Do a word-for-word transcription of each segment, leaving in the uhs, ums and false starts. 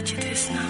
плачет весна.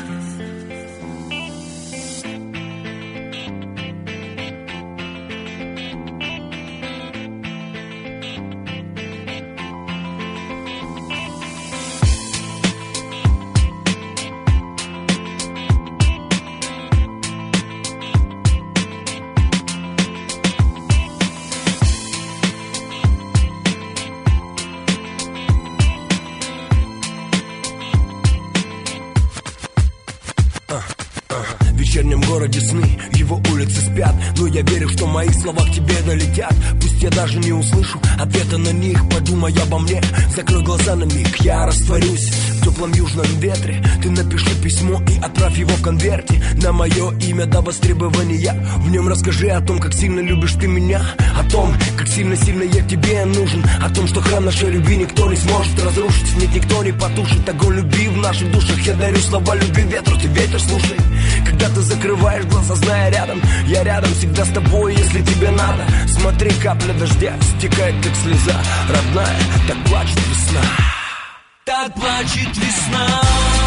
В вечернем городе сны, его улицы спят, но я верю, что мои слова к тебе долетят. Пусть я даже не услышу ответа на них, подумай обо мне, закрой глаза на миг. Я растворюсь в теплом южном ветре. Ты напиши письмо и отправь его в конверте на мое имя до востребования. В нем расскажи о том, как сильно любишь ты меня, о том, как сильно-сильно я тебе нужен, о том, что храм нашей любви никто не сможет разрушить. Нет, никто не потушит огонь любви в наших душах. Я дарю слова любви ветру, ты ветер слушай. Когда ты закрываешь глаза, зная рядом, я рядом всегда с тобой, если тебе надо. Смотри, капля дождя стекает, как слеза. Родная, так плачет весна. Так плачет весна.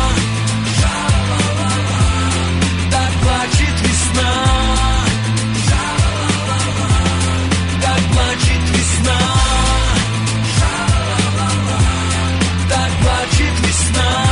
Так плачет весна. Так плачет весна. Так плачет весна.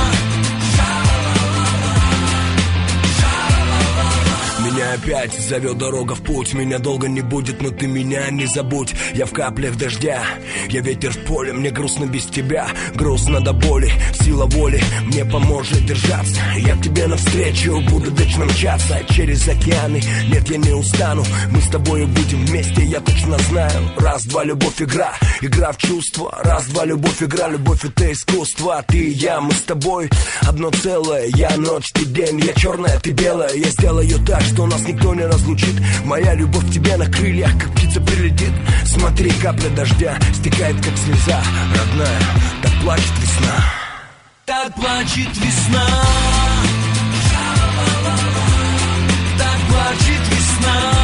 Меня опять зовет дорога в путь. Меня долго не будет, но ты меня не забудь. Я в каплях дождя, я ветер в поле. Мне грустно без тебя, грустно до боли. Сила воли мне поможет держаться. Я к тебе навстречу буду вечно мчаться через океаны. Нет, я не устану, мы с тобой будем вместе, я точно знаю. Раз-два, любовь, игра, игра в чувства. Раз-два, любовь, игра, любовь, это искусство. Ты и я, мы с тобой одно целое. Я ночь, ты день, я черная, ты белая. Я сделаю так, что нас никто не разлучит. Моя любовь к тебе на крыльях, как птица прилетит. Смотри, капля дождя стекает, как слеза. Родная, так плачет весна. Так плачет весна. Так плачет весна.